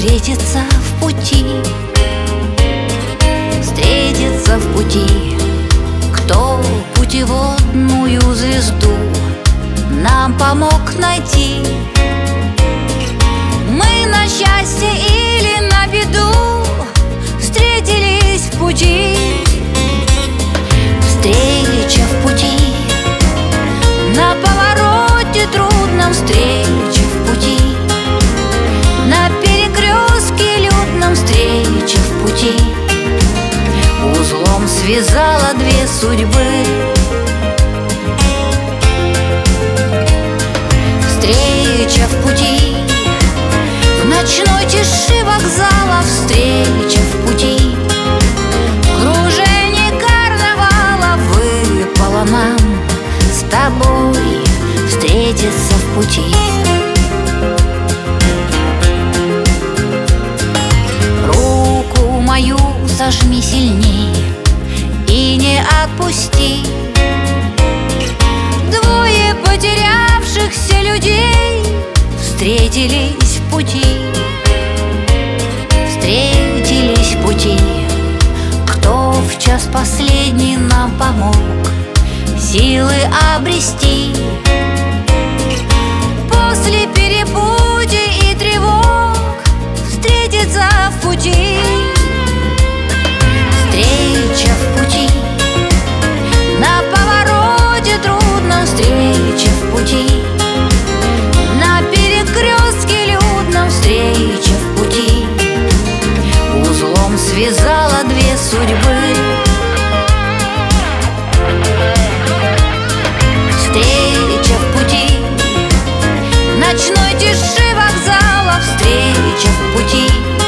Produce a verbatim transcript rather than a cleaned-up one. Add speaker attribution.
Speaker 1: встретиться в пути, встретиться в пути. Кто путеводную звезду нам помог найти? Мы на счастье или на беду встретились в пути. Встреча в пути, на повороте трудном встреча в пути, на перекрестке людном встреча в пути. Узлом связала две судьбы. Встреча в пути, в ночной тиши вокзала встреча в пути. Кружение карнавала выпало нам с тобой встретиться в пути. Руку мою сожми сильней и не отпусти. Двое потерявшихся людей встретились в пути, встретились в пути. Кто в час последний нам помог силы обрести? После перепутий и тревог встретиться в пути. Встреча в пути, на повороте трудном встреча в пути, на перекрестке людном встреча в пути. Узлом связала две судьбы. Встреча в пути, в ночной тиши вокзала встреча в пути.